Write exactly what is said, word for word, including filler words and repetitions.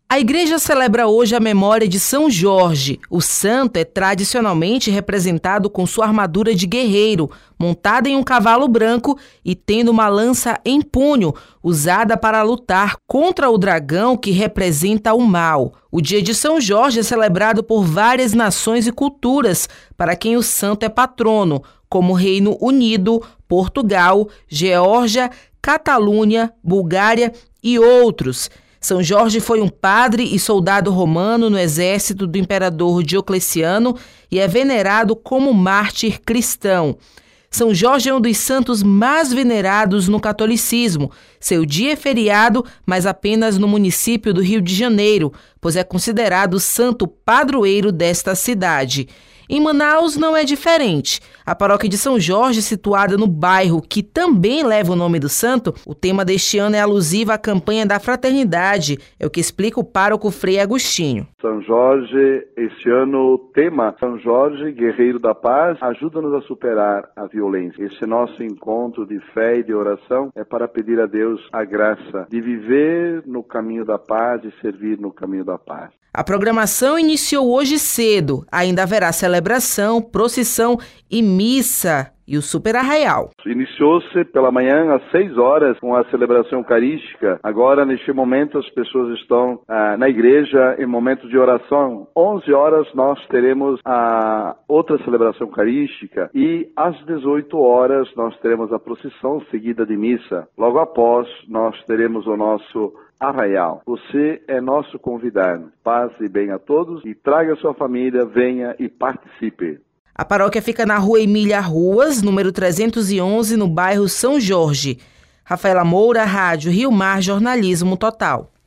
A igreja celebra hoje a memória de São Jorge. O santo é tradicionalmente representado com sua armadura de guerreiro, montada em um cavalo branco e tendo uma lança em punho, usada para lutar contra o dragão que representa o mal. O dia de São Jorge é celebrado por várias nações e culturas, para quem o santo é patrono, como Reino Unido, Portugal, Geórgia, Catalunha, Bulgária e outros. São Jorge foi um padre e soldado romano no exército do imperador Diocleciano e é venerado como mártir cristão. São Jorge é um dos santos mais venerados no catolicismo. Seu dia é feriado, mas apenas no município do Rio de Janeiro, pois é considerado o santo padroeiro desta cidade. Em Manaus não é diferente. A paróquia de São Jorge, situada no bairro que também leva o nome do santo, o tema deste ano é alusivo à campanha da fraternidade, é o que explica o pároco Frei Agostinho. São Jorge, este ano o tema São Jorge, Guerreiro da Paz, ajuda-nos a superar a violência. Este nosso encontro de fé e de oração é para pedir a Deus a graça de viver no caminho da paz e servir no caminho da paz. A programação iniciou hoje cedo. Ainda haverá celebração, procissão e missa e o Super Arraial. Iniciou-se pela manhã às seis horas com a celebração eucarística. Agora, neste momento, as pessoas estão ah, na igreja em momento de oração. onze horas nós teremos a outra celebração eucarística e às dezoito horas nós teremos a procissão seguida de missa. Logo após, nós teremos o nosso Arraial. Você é nosso convidado. Paz e bem a todos e traga sua família, venha e participe. A paróquia fica na rua Emília Ruas, número trezentos e onze, no bairro São Jorge. Rafaela Moura, Rádio Rio Mar, Jornalismo Total.